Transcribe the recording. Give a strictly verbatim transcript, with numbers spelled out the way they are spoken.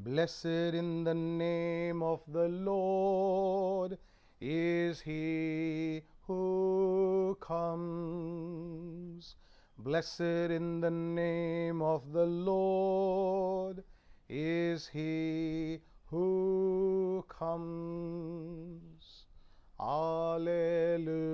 Blessed in the name of the Lord is he who comes. Blessed in the name of the Lord is he who comes. Alleluia.